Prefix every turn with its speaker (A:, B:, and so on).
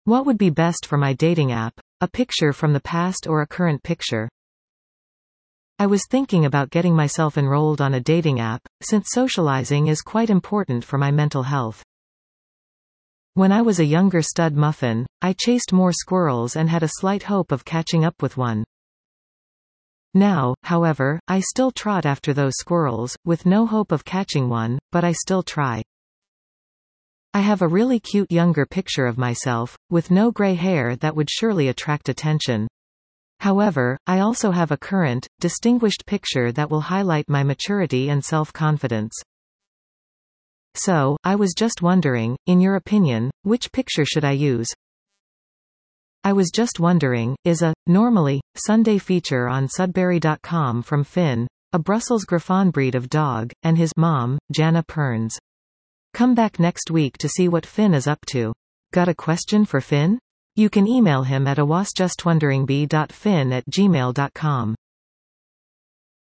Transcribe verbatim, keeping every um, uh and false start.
A: What would be best for my dating app? A picture from the past or a current picture? I was thinking about getting myself enrolled on a dating app, since socializing is quite important for my mental health. When I was a younger stud muffin, I chased more squirrels and had a slight hope of catching up with one. Now, however, I still trot after those squirrels, with no hope of catching one, but I still try. I have a really cute younger picture of myself, with no gray hair that would surely attract attention. However, I also have a current, distinguished picture that will highlight my maturity and self-confidence. So, I was just wondering, in your opinion, which picture should I use? I was just wondering, is a, normally, Sunday feature on Sudbury dot com from Finn, a Brussels Griffon breed of dog, and his mom, Jana Perns. Come back next week to see what Finn is up to. Got a question for Finn? You can email him at a was just wondering b dot fin at gmail dot com.